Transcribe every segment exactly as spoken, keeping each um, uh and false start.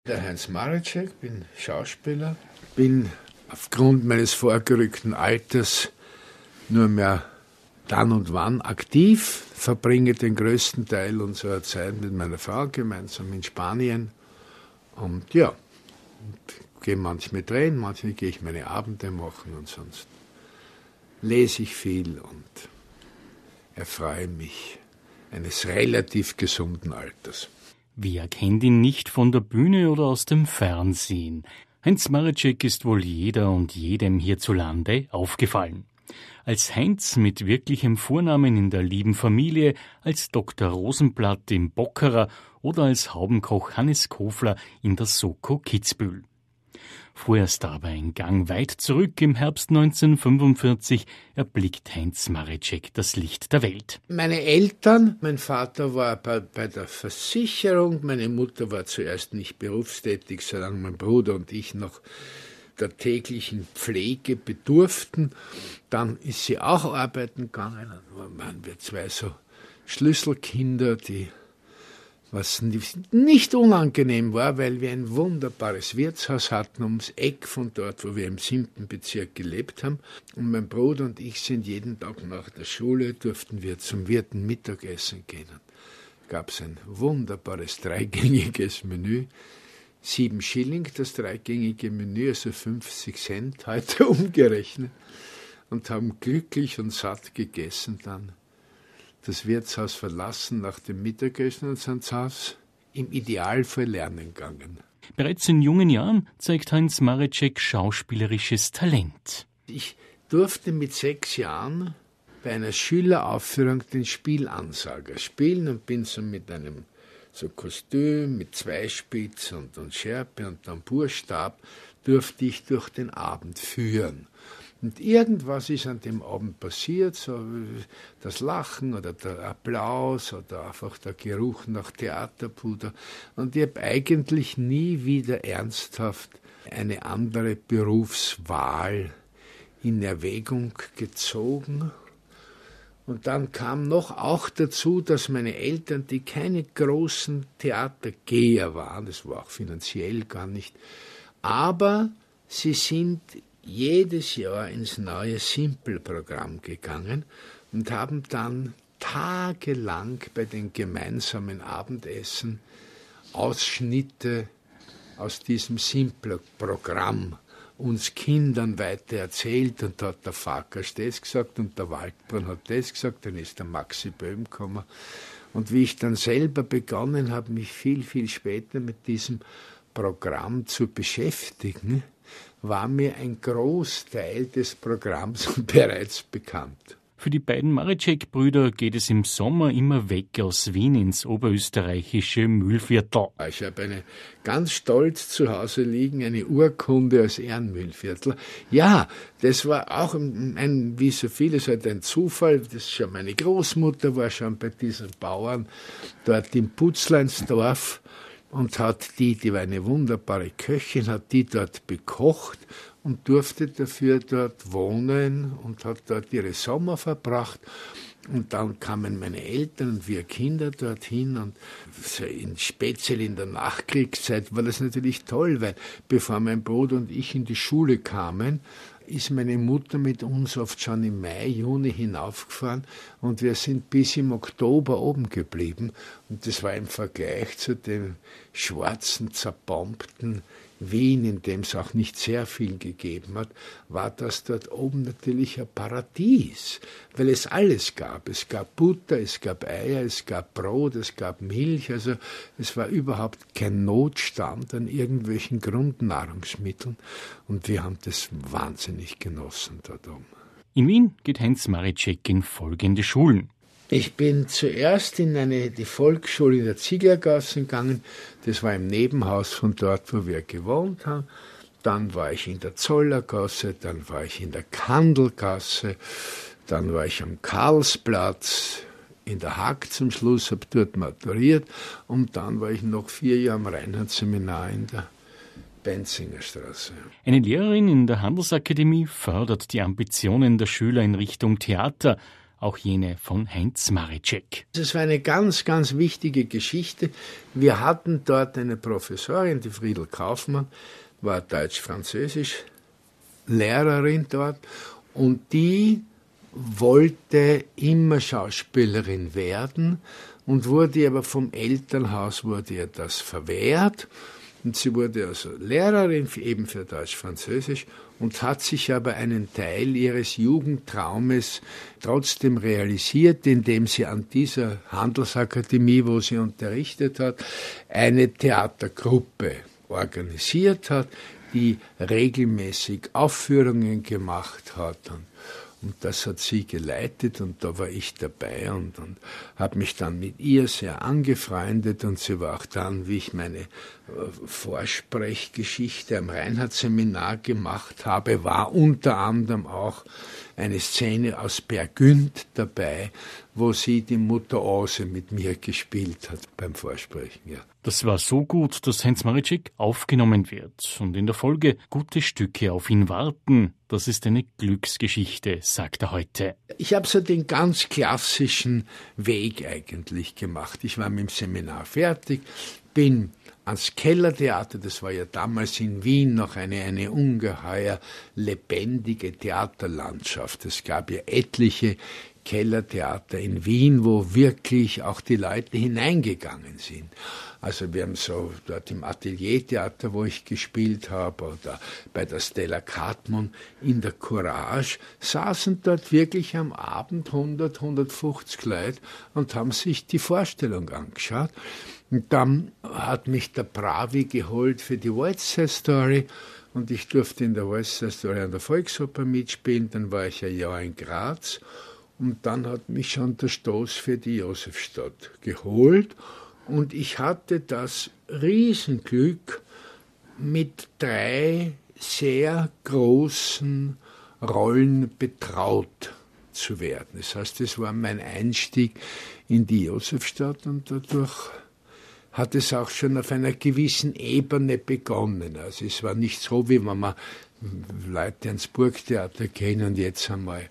Der Heinz Mareczek, bin Schauspieler, bin aufgrund meines vorgerückten Alters nur mehr dann und wann aktiv, verbringe den größten Teil unserer Zeit mit meiner Frau gemeinsam in Spanien und ja, und gehe manchmal drehen, manchmal gehe ich meine Abende machen und sonst lese ich viel und erfreue mich eines relativ gesunden Alters. Wer kennt ihn nicht von der Bühne oder aus dem Fernsehen? Heinz Mareczek ist wohl jeder und jedem hierzulande aufgefallen. Als Heinz mit wirklichem Vornamen in der lieben Familie, als Doktor Rosenblatt im Bockerer oder als Haubenkoch Hannes Kofler in der Soko Kitzbühel. Vorerst aber ein Gang weit zurück im Herbst neunzehnhundertfünfundvierzig erblickt Heinz Mareczek das Licht der Welt. Meine Eltern, mein Vater war bei, bei der Versicherung, meine Mutter war zuerst nicht berufstätig, solange mein Bruder und ich noch der täglichen Pflege bedurften. Dann ist sie auch arbeiten gegangen, dann waren wir zwei so Schlüsselkinder, die was nicht unangenehm war, weil wir ein wunderbares Wirtshaus hatten ums Eck von dort, wo wir im siebten Bezirk gelebt haben. Und mein Bruder und ich sind jeden Tag nach der Schule, durften wir zum Wirten Mittagessen gehen. Und gab es ein wunderbares dreigängiges Menü, sieben Schilling das dreigängige Menü, also fünfzig Cent heute umgerechnet, und haben glücklich und satt gegessen dann das Wirtshaus verlassen nach dem Mittagessen und sind zu Hause im Idealfall lernen gegangen. Bereits in jungen Jahren zeigt Heinz Mareczek schauspielerisches Talent. Ich durfte mit sechs Jahren bei einer Schüleraufführung den Spielansager spielen und bin so mit einem so Kostüm, mit Zweispitz und, und Schärpe und Tamburstab durfte ich durch den Abend führen. Und irgendwas ist an dem Abend passiert, so das Lachen oder der Applaus oder einfach der Geruch nach Theaterpuder. Und ich habe eigentlich nie wieder ernsthaft eine andere Berufswahl in Erwägung gezogen. Und dann kam noch auch dazu, dass meine Eltern, die keine großen Theatergeher waren, das war auch finanziell gar nicht, aber sie sind jedes Jahr ins neue Simple-Programm gegangen und haben dann tagelang bei den gemeinsamen Abendessen Ausschnitte aus diesem Simple-Programm uns Kindern weiter erzählt, und da hat der Farkas das gesagt und der Waldbrunn hat das gesagt, dann ist der Maxi Böhm gekommen. Und wie ich dann selber begonnen habe, mich viel, viel später mit diesem Programm zu beschäftigen, war mir ein Großteil des Programms bereits bekannt. Für die beiden Mareczek-Brüder geht es im Sommer immer weg aus Wien ins oberösterreichische Mühlviertel. Ich habe eine ganz stolz zu Hause liegen, eine Urkunde als Ehrenmühlviertel. Ja, das war auch ein, ein, wie so vieles halt ein Zufall. Das schon meine Großmutter war schon bei diesen Bauern dort im Putzleinsdorf und hat die, die war eine wunderbare Köchin, hat die dort bekocht und durfte dafür dort wohnen und hat dort ihre Sommer verbracht. Und dann kamen meine Eltern und wir Kinder dorthin, und so in, speziell in der Nachkriegszeit war das natürlich toll, weil bevor mein Bruder und ich in die Schule kamen, ist meine Mutter mit uns oft schon im Mai, Juni hinaufgefahren und wir sind bis im Oktober oben geblieben. Und das war im Vergleich zu dem schwarzen, zerbombten Wien, in dem es auch nicht sehr viel gegeben hat, war das dort oben natürlich ein Paradies, weil es alles gab. Es gab Butter, es gab Eier, es gab Brot, es gab Milch, also es war überhaupt kein Notstand an irgendwelchen Grundnahrungsmitteln, und wir haben das wahnsinnig genossen dort oben. In Wien geht Heinz Mareczek in folgende Schulen. Ich bin zuerst in eine, die Volksschule in der Zieglergasse gegangen. Das war im Nebenhaus von dort, wo wir gewohnt haben. Dann war ich in der Zollergasse, dann war ich in der Kandelgasse, dann war ich am Karlsplatz, in der Hack zum Schluss, habe dort maturiert, und dann war ich noch vier Jahre am Reinhardt-Seminar in der Benzingerstraße. Eine Lehrerin in der Handelsakademie fördert die Ambitionen der Schüler in Richtung Theater. auch jene von Heinz Maritschek. Das war eine ganz, ganz wichtige Geschichte. Wir hatten dort eine Professorin, die Friedel Kaufmann, war Deutsch-Französisch Lehrerin dort, und die wollte immer Schauspielerin werden und wurde aber vom Elternhaus wurde ihr das verwehrt. Und sie wurde also Lehrerin, eben für Deutsch-Französisch, und hat sich aber einen Teil ihres Jugendtraumes trotzdem realisiert, indem sie an dieser Handelsakademie, wo sie unterrichtet hat, eine Theatergruppe organisiert hat, die regelmäßig Aufführungen gemacht hat. Und Und das hat sie geleitet, und da war ich dabei und, und habe mich dann mit ihr sehr angefreundet, und sie war auch dann, wie ich meine äh, Vorsprechgeschichte am Reinhardt-Seminar gemacht habe, war unter anderem auch eine Szene aus Peer Gynt dabei, wo sie die Mutter Ose mit mir gespielt hat beim Vorsprechen. Ja. Das war so gut, dass Heinz Maritschek aufgenommen wird und in der Folge gute Stücke auf ihn warten. Das ist eine Glücksgeschichte, sagt er heute. Ich habe so den ganz klassischen Weg eigentlich gemacht. Ich war mit dem Seminar fertig, bin ans Kellertheater, das war ja damals in Wien noch eine, eine ungeheuer lebendige Theaterlandschaft. Es gab ja etliche Kellertheater in Wien, wo wirklich auch die Leute hineingegangen sind. Also wir haben so dort im Ateliertheater, wo ich gespielt habe, oder bei der Stella Cartman in der Courage, saßen dort wirklich am Abend hundert, hundertfünfzig Leute und haben sich die Vorstellung angeschaut. Und dann hat mich der Bravi geholt für die West Side Story, und ich durfte in der West Side Story an der Volksoper mitspielen. Dann war ich ein Jahr in Graz, und dann hat mich schon der Stoß für die Josefstadt geholt. Und ich hatte das Riesenglück, mit drei sehr großen Rollen betraut zu werden. Das heißt, das war mein Einstieg in die Josefstadt, und dadurch hat es auch schon auf einer gewissen Ebene begonnen. Also es war nicht so, wie wenn man Leute ans Burgtheater gehen und jetzt einmal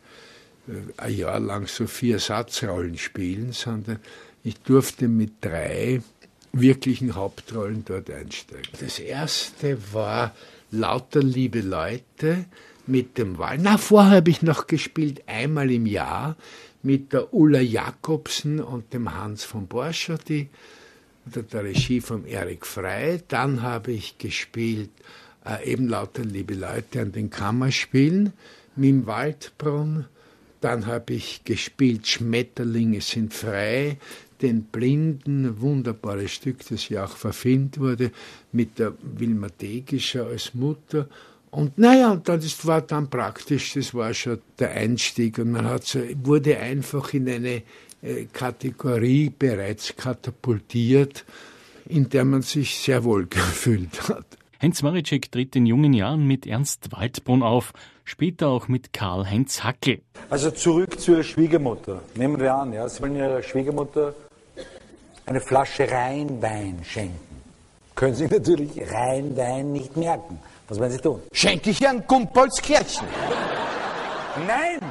ein Jahr lang so vier Satzrollen spielen, sondern ich durfte mit drei wirklichen Hauptrollen dort einsteigen. Das erste war Lauter liebe Leute mit dem Wal. Na, vorher habe ich noch gespielt, einmal im Jahr, mit der Ulla Jakobsen und dem Hans von Borschotti, unter der Regie von Erik Frey. Dann habe ich gespielt äh, eben Lauter liebe Leute an den Kammerspielen mit dem Waldbrunn. Dann habe ich gespielt Schmetterlinge sind frei, den Blinden, wunderbares Stück, das ja auch verfilmt wurde, mit der Wilma Degischer als Mutter. Und naja, und das war dann praktisch, das war schon der Einstieg, und man hat so, wurde einfach in eine äh, Kategorie bereits katapultiert, in der man sich sehr wohl gefühlt hat. Heinz Maritschek tritt in jungen Jahren mit Ernst Waldbrunn auf, später auch mit Karl-Heinz Hackl. Also zurück zur Schwiegermutter. Nehmen wir an, ja, Sie wollen Ihrer Schwiegermutter eine Flasche Rheinwein schenken. Können Sie natürlich Rheinwein nicht merken. Was werden Sie tun? Schenke ich Herrn Gumpolskirchen? Nein!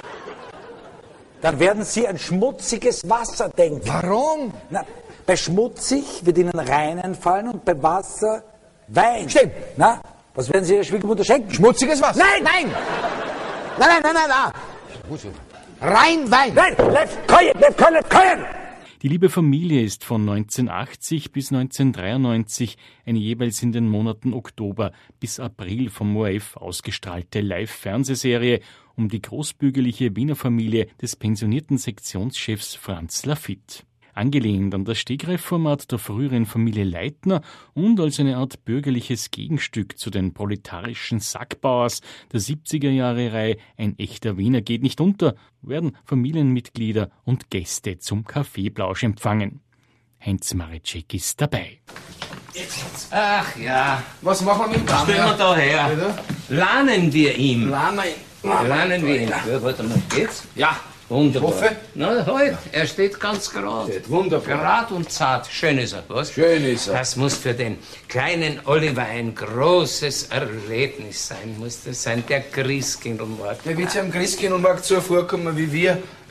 Dann werden Sie an schmutziges Wasser denken. Warum? Na, bei schmutzig wird Ihnen Rhein einfallen und bei Wasser Wein. Stimmt. Na, was werden Sie Ihrer Schwiegermutter schenken? Schmutziges Wasser? Nein! Nein! Nein, nein, nein, nein, nein! Rheinwein! Nein! Lev Koyen! Lev Koyen! Lev Koyen! Die liebe Familie ist von neunzehnhundertachtzig bis neunzehnhundertdreiundneunzig eine jeweils in den Monaten Oktober bis April vom O R F ausgestrahlte Live-Fernsehserie um die großbürgerliche Wiener Familie des pensionierten Sektionschefs Franz Lafitte. Angelehnt an das Stegreif-Format der früheren Familie Leitner und als eine Art bürgerliches Gegenstück zu den proletarischen Sackbauers der siebziger-Jahre-Reihe Ein echter Wiener geht nicht unter, werden Familienmitglieder und Gäste zum Kaffeeplausch empfangen. Heinz Maritschek ist dabei. Ach ja, Was machen wir mit dem stellen wir da her. Bitte? Lernen wir ihm. Lana. Lernen wir ihn. Ja, warte mal, geht's? Ja. Wunderbar. Ich hoffe. Na, halt, er steht ganz gerade. Steht wunderbar. Gerad und zart. Schön ist er, was? Schön ist er. Das muss für den kleinen Oliver ein großes Erlebnis sein, muss das sein, der Christkindlmarkt. Der wird ja am Christkindlmarkt so vorkommen wie wir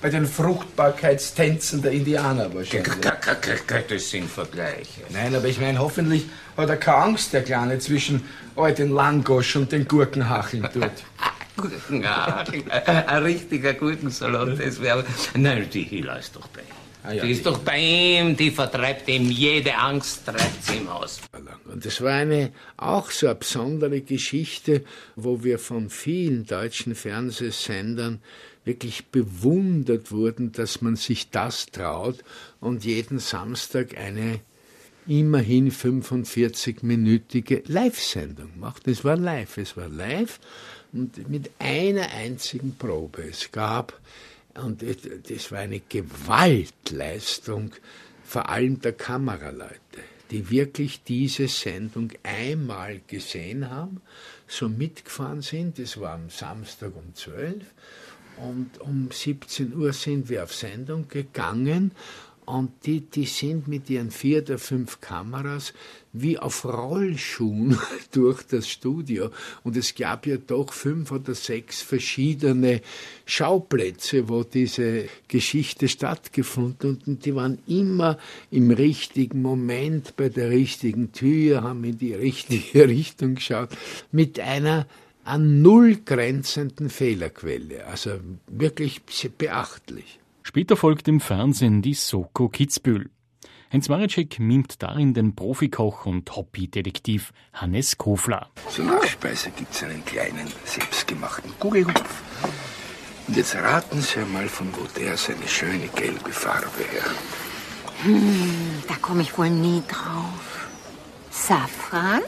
bei den Fruchtbarkeitstänzen der Indianer wahrscheinlich. Das sind Vergleiche. Nein, aber ich meine, hoffentlich hat er keine Angst, der Kleine, zwischen all den Langosch und den Gurkenhacheln dort. Gurkenhacheln? Ein richtiger Gurkensalat, das wäre... Nein, die Hila ist doch bei ihm. Ah, ja, die ist die. doch bei ihm, die vertreibt ihm jede Angst, treibt sie ihm aus. Und das war eine auch so eine besondere Geschichte, wo wir von vielen deutschen Fernsehsendern wirklich bewundert wurden, dass man sich das traut und jeden Samstag eine immerhin fünfundvierzig-minütige Live-Sendung macht. Es war live, es war live und mit einer einzigen Probe. Es gab, und das war eine Gewaltleistung, vor allem der Kameraleute, die wirklich diese Sendung einmal gesehen haben, so mitgefahren sind. Das war am Samstag um zwölf. Und um siebzehn Uhr sind wir auf Sendung gegangen und die, die sind mit ihren vier oder fünf Kameras wie auf Rollschuhen durch das Studio. Und es gab ja doch fünf oder sechs verschiedene Schauplätze, wo diese Geschichte stattgefunden hat. Und die waren immer im richtigen Moment bei der richtigen Tür, haben in die richtige Richtung geschaut, mit einer an null grenzenden Fehlerquelle. Also wirklich beachtlich. Später folgt im Fernsehen die Soko Kitzbühel. Heinz Mareczek mimt darin den Profikoch und Hobbydetektiv Hannes Kofler. Zur Nachspeise gibt's einen kleinen, selbstgemachten Kugelhupf. Und jetzt raten Sie mal, von wo der seine schöne gelbe Farbe her hat. Hm, da komme ich wohl nie drauf. Safran?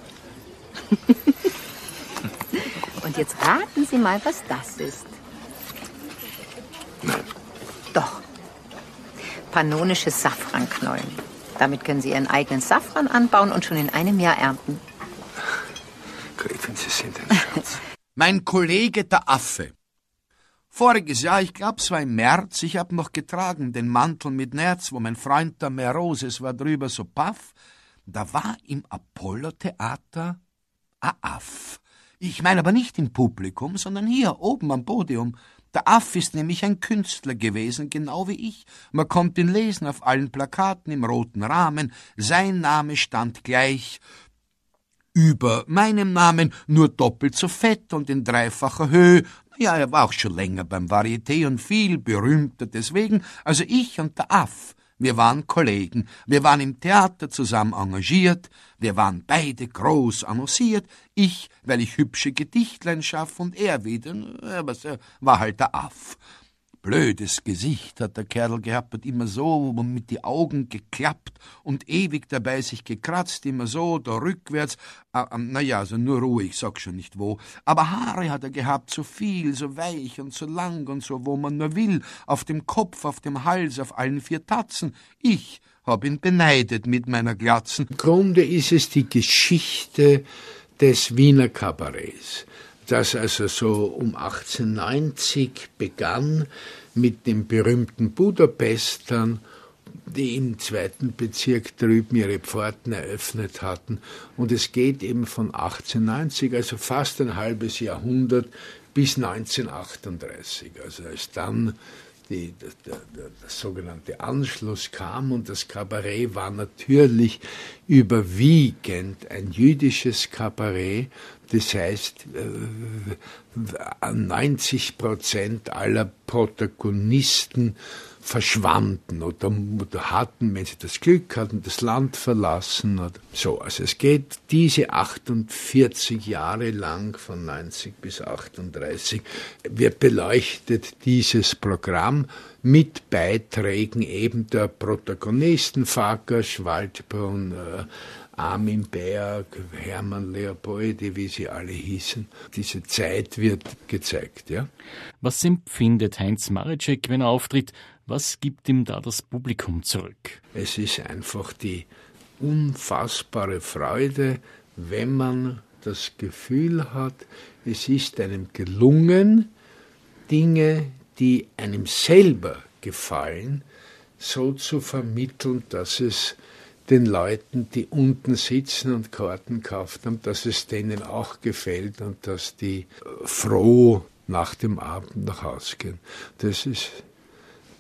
Und jetzt raten Sie mal, was das ist. Nein. Doch. Pannonische Safranknollen. Damit können Sie Ihren eigenen Safran anbauen und schon in einem Jahr ernten. Gräfin, Sie sind ein Schatz. Mein Kollege der Affe. Voriges Jahr, ich glaube es war im März, ich hab noch getragen den Mantel mit Nerz, wo mein Freund der Meroses war drüber so paff. Da war im Apollo-Theater ein Aff. Ich meine aber nicht im Publikum, sondern hier oben am Podium. Der Aff ist nämlich ein Künstler gewesen, genau wie ich. Man konnte ihn lesen auf allen Plakaten im roten Rahmen. Sein Name stand gleich über meinem Namen, nur doppelt so fett und in dreifacher Höhe. Ja, er war auch schon länger beim Varieté und viel berühmter deswegen. Also ich und der Aff, wir waren Kollegen. Wir waren im Theater zusammen engagiert. Wir waren beide groß annonciert. Ich, weil ich hübsche Gedichtlein schaff und er wieder, aber er war halt der Aff. Blödes Gesicht hat der Kerl gehabt, hat immer so mit die Augen geklappt und ewig dabei sich gekratzt, immer so, da rückwärts. Äh, naja, also nur Ruhe, ich sag schon nicht wo. Aber Haare hat er gehabt, so viel, so weich und so lang und so, wo man nur will, auf dem Kopf, auf dem Hals, auf allen vier Tatzen. Ich hab ihn beneidet mit meiner Glatzen. Im Grunde ist es die Geschichte des Wiener Kabarets, das also so um achtzehnhundertneunzig begann mit den berühmten Budapestern, die im zweiten Bezirk drüben ihre Pforten eröffnet hatten. Und es geht eben von achtzehnhundertneunzig, also fast ein halbes Jahrhundert, bis neunzehnhundertachtunddreißig. Also als dann die, der, der, der sogenannte Anschluss kam und das Kabarett war natürlich überwiegend ein jüdisches Kabarett. Das heißt, neunzig Prozent aller Protagonisten verschwanden oder, oder hatten, wenn sie das Glück hatten, das Land verlassen. Oder so. Also es geht diese achtundvierzig Jahre lang, von neunzig bis achtunddreißig, wird beleuchtet dieses Programm mit Beiträgen eben der Protagonisten, Farkas, Waldbrunn, äh, Armin Berg, Hermann Leopoldi, wie sie alle hießen. Diese Zeit wird gezeigt, ja. Was empfindet Heinz Mareczek, wenn er auftritt? Was gibt ihm da das Publikum zurück? Es ist einfach die unfassbare Freude, wenn man das Gefühl hat, es ist einem gelungen, Dinge, die einem selber gefallen, so zu vermitteln, dass es den Leuten, die unten sitzen und Karten gekauft haben, dass es denen auch gefällt und dass die froh nach dem Abend nach Hause gehen. Das ist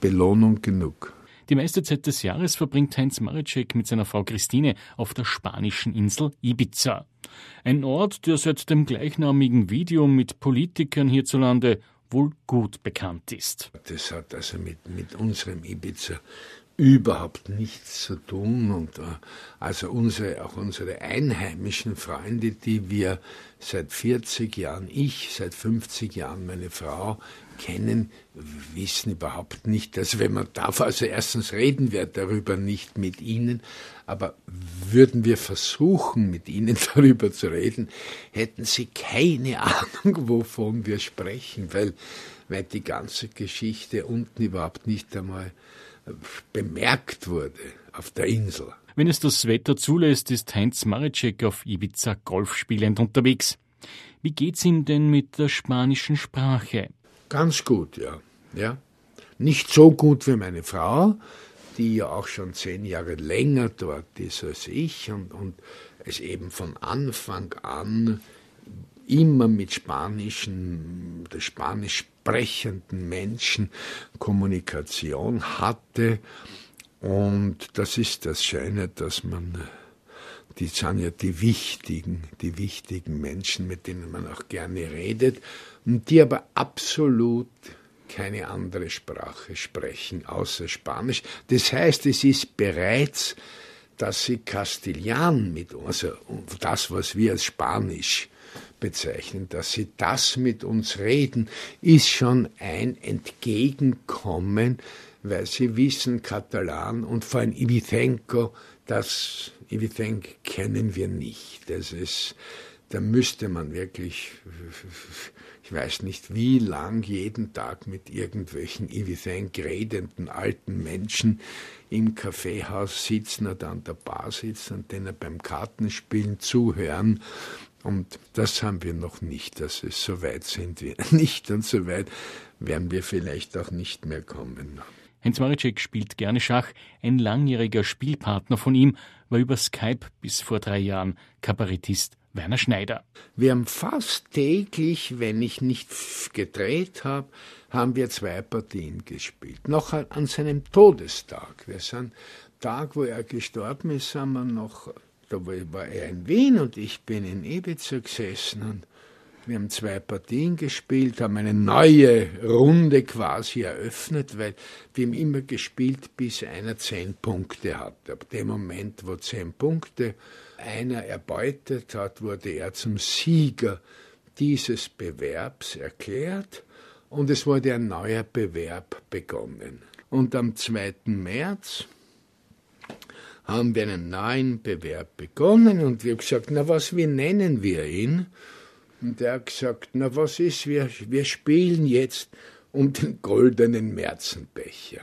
Belohnung genug. Die meiste Zeit des Jahres verbringt Heinz Mareczek mit seiner Frau Christine auf der spanischen Insel Ibiza. Ein Ort, der seit dem gleichnamigen Video mit Politikern hierzulande wohl gut bekannt ist. Das hat also mit, mit unserem Ibiza überhaupt nichts zu tun. Und also unsere, auch unsere einheimischen Freunde, die wir seit vierzig Jahren, ich seit fünfzig Jahren, meine Frau, kennen, wissen überhaupt nicht, dass wenn man darf, also erstens reden wir darüber nicht mit ihnen, aber würden wir versuchen, mit ihnen darüber zu reden, hätten sie keine Ahnung, wovon wir sprechen, weil, weil die ganze Geschichte unten überhaupt nicht einmal bemerkt wurde auf der Insel. Wenn es das Wetter zulässt, ist Heinz Mareczek auf Ibiza Golf spielend unterwegs. Wie geht's ihm denn mit der spanischen Sprache? Ganz gut, ja. ja. Nicht so gut wie meine Frau, die ja auch schon zehn Jahre länger dort ist als ich und, und es eben von Anfang an immer mit spanischen, der spanisch sprechenden Menschen Kommunikation hatte. Und das ist das Schöne, dass man, die sind ja die wichtigen, die wichtigen Menschen, mit denen man auch gerne redet, und die aber absolut keine andere Sprache sprechen, außer Spanisch. Das heißt, es ist bereits, dass sie Kastillan mit uns, also das, was wir als Spanisch bezeichnen, dass sie das mit uns reden, ist schon ein Entgegenkommen, weil sie wissen, Katalan und vor allem Ibizenco, das Ibizenco kennen wir nicht. Das ist, da müsste man wirklich, ich weiß nicht wie lang, jeden Tag mit irgendwelchen Ibizenco redenden alten Menschen im Kaffeehaus sitzen oder an der Bar sitzen und denen beim Kartenspielen zuhören. Und das haben wir noch nicht. Das ist, so weit sind wir nicht und so weit werden wir vielleicht auch nicht mehr kommen. Heinz Mareczek spielt gerne Schach. Ein langjähriger Spielpartner von ihm war über Skype bis vor drei Jahren Kabarettist Werner Schneider. Wir haben fast täglich, wenn ich nicht gedreht habe, haben wir zwei Partien gespielt. Noch an seinem Todestag. Das ist ein Tag, wo er gestorben ist, sind wir noch, da war er in Wien und ich bin in Ibiza gesessen und wir haben zwei Partien gespielt, haben eine neue Runde quasi eröffnet, weil wir haben immer gespielt, bis einer zehn Punkte hatte. Ab dem Moment, wo zehn Punkte einer erbeutet hat, wurde er zum Sieger dieses Bewerbs erklärt und es wurde ein neuer Bewerb begonnen. Und am zweiten März haben wir einen neuen Bewerb begonnen und wir haben gesagt, na was, wie nennen wir ihn? Und er hat gesagt, na was ist, wir, wir spielen jetzt um den goldenen Märzenbecher.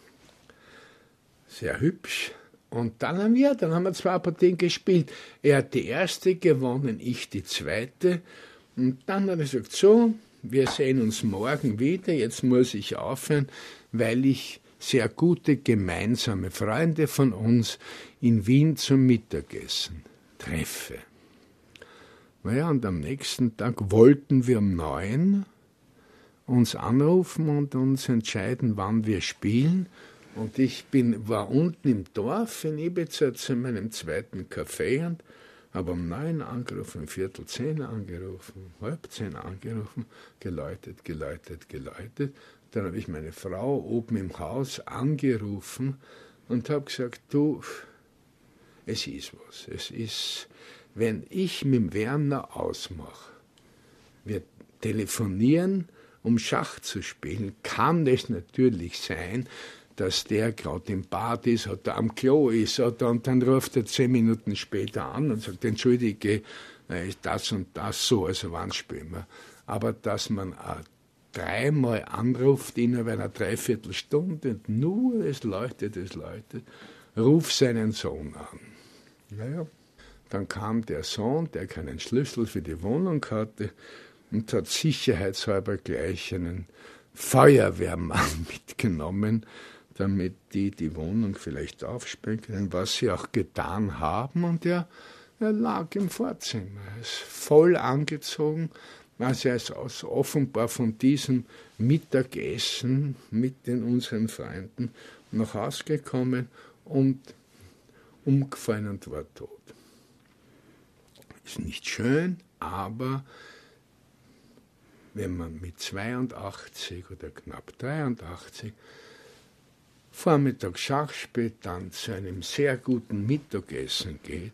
Sehr hübsch. Und dann haben wir, dann haben wir zwei Partien gespielt. Er hat die erste gewonnen, ich die zweite. Und dann hat er gesagt, so, wir sehen uns morgen wieder, jetzt muss ich aufhören, weil ich sehr gute gemeinsame Freunde von uns in Wien zum Mittagessen treffe. Naja, und am nächsten Tag wollten wir um neun uns anrufen und uns entscheiden, wann wir spielen. Und ich bin, war unten im Dorf in Ibiza zu meinem zweiten Café und habe um neun angerufen, um Viertel zehn angerufen, halb zehn angerufen, geläutet, geläutet, geläutet. Dann habe ich meine Frau oben im Haus angerufen und habe gesagt, du, es ist was, es ist... Wenn ich mit Werner ausmache, wir telefonieren, um Schach zu spielen, kann es natürlich sein, dass der gerade im Bad ist oder am Klo ist oder, und dann ruft er zehn Minuten später an und sagt, entschuldige, das und das so, also wann spielen wir? Aber dass man äh, dreimal anruft innerhalb einer Dreiviertelstunde und nur es leuchtet, es leuchtet, ruf seinen Sohn an. Naja. Dann kam der Sohn, der keinen Schlüssel für die Wohnung hatte und hat sicherheitshalber gleich einen Feuerwehrmann mitgenommen, damit die die Wohnung vielleicht aufsperren können, was sie auch getan haben. Und er, er lag im Vorzimmer, er ist voll angezogen, Also er ist aus, offenbar von diesem Mittagessen mit den unseren Freunden nach Hause gekommen und umgefallen und war tot. Ist nicht schön, aber wenn man mit zweiundachtzig oder knapp dreiundachtzig Vormittag Schach spielt, dann zu einem sehr guten Mittagessen geht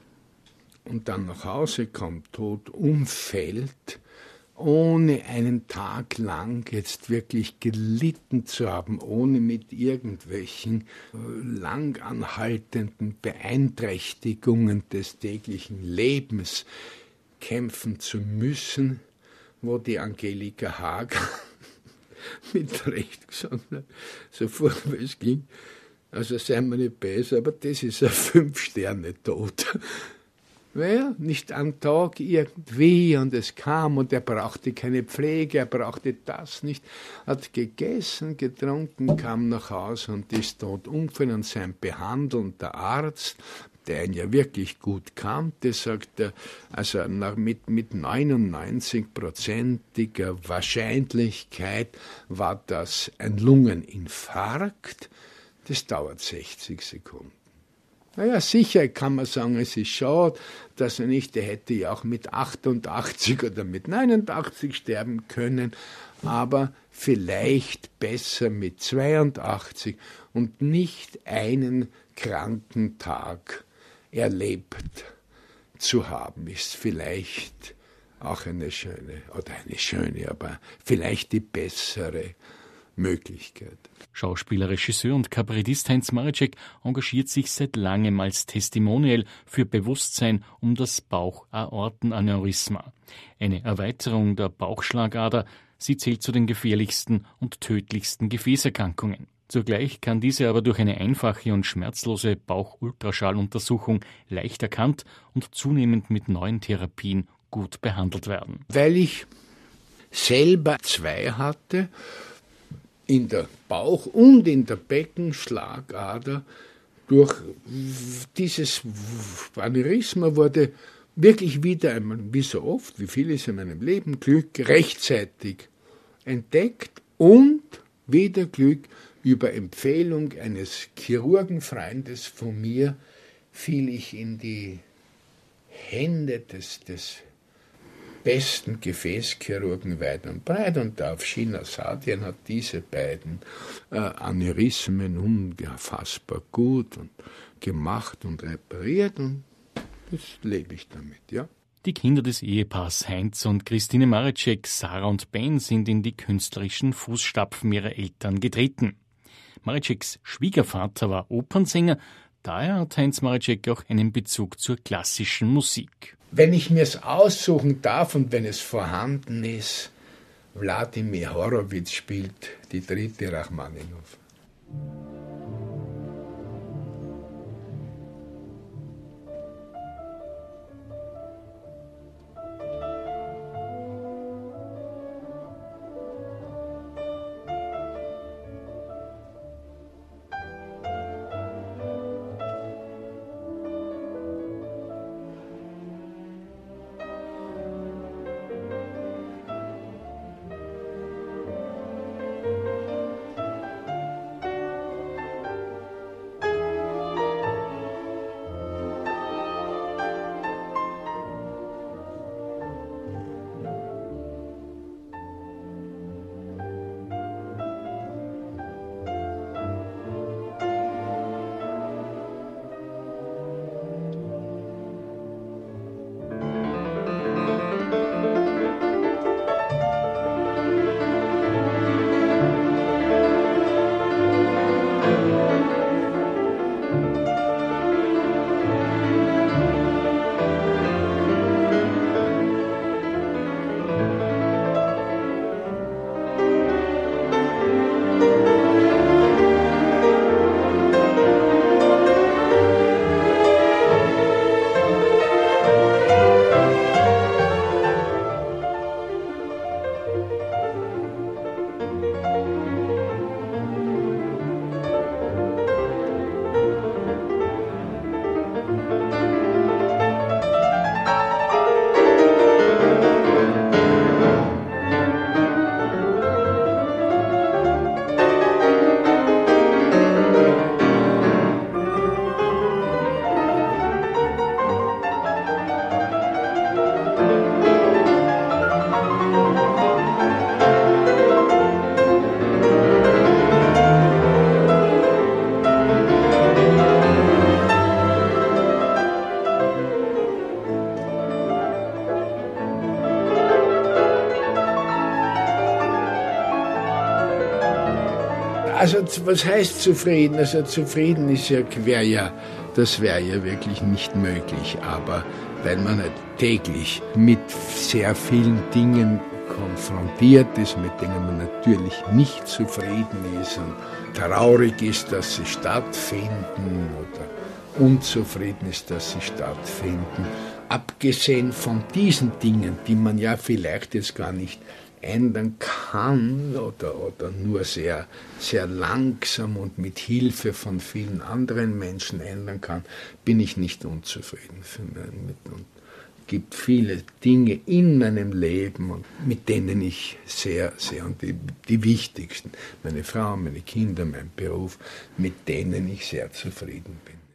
und dann nach Hause kommt, tot umfällt, ohne einen Tag lang jetzt wirklich gelitten zu haben, ohne mit irgendwelchen lang anhaltenden Beeinträchtigungen des täglichen Lebens kämpfen zu müssen, wo die Angelika Hager mit Recht gesagt hat, so furchtbar es ging, also seien wir nicht besser, aber das ist ein Fünf-Sterne-Tod. Weil nicht am Tag irgendwie und es kam und er brauchte keine Pflege, er brauchte das nicht, hat gegessen, getrunken, kam nach Hause und ist tot umgefallen und sein behandelnder Arzt, der ihn ja wirklich gut kannte, sagt er, also nach, mit, mit neunundneunzig-prozentiger Wahrscheinlichkeit war das ein Lungeninfarkt, das dauert sechzig Sekunden. Naja, sicher kann man sagen, es ist schade, dass er nicht, er hätte ja auch mit achtundachtzig oder mit neunundachtzig sterben können, aber vielleicht besser mit zweiundachtzig und nicht einen kranken Tag erlebt zu haben, ist vielleicht auch eine schöne, oder eine schöne, aber vielleicht die bessere Möglichkeit. Schauspieler, Regisseur und Kabarettist Heinz Mareczek engagiert sich seit langem als Testimonial für Bewusstsein um das Bauchaortenaneurysma. Eine Erweiterung der Bauchschlagader, sie zählt zu den gefährlichsten und tödlichsten Gefäßerkrankungen. Zugleich kann diese aber durch eine einfache und schmerzlose Bauchultraschalluntersuchung leicht erkannt und zunehmend mit neuen Therapien gut behandelt werden. Weil ich selber zwei hatte, in der Bauch- und in der Beckenschlagader, durch dieses Aneurysma wurde wirklich wieder einmal, wie so oft, wie vieles in meinem Leben, Glück rechtzeitig entdeckt und wieder Glück über Empfehlung eines Chirurgenfreundes von mir fiel ich in die Hände des, des besten Gefäßchirurgen weit und breit, und der Afshin Asadian hat diese beiden äh, Aneurysmen unfassbar gut und gemacht und repariert, und jetzt lebe ich damit, ja. Die Kinder des Ehepaars Heinz und Christine Mareczek, Sarah und Ben, sind in die künstlerischen Fußstapfen ihrer Eltern getreten. Mareczeks Schwiegervater war Opernsänger, daher hat Heinz Mareczek auch einen Bezug zur klassischen Musik. Wenn ich mir es aussuchen darf und wenn es vorhanden ist, Wladimir Horowitz spielt die dritte Rachmaninow. also was heißt zufrieden? Also zufrieden ist ja, wäre ja, das wäre ja wirklich nicht möglich, aber weil man halt täglich mit sehr vielen Dingen konfrontiert ist, mit denen man natürlich nicht zufrieden ist und traurig ist, dass sie stattfinden oder unzufrieden ist, dass sie stattfinden. Abgesehen von diesen Dingen, die man ja vielleicht jetzt gar nicht ändern kann oder, oder nur sehr, sehr langsam und mit Hilfe von vielen anderen Menschen ändern kann, bin ich nicht unzufrieden. Und es gibt viele Dinge in meinem Leben, mit denen ich sehr, sehr, und die, die wichtigsten, meine Frau, meine Kinder, mein Beruf, mit denen ich sehr zufrieden bin.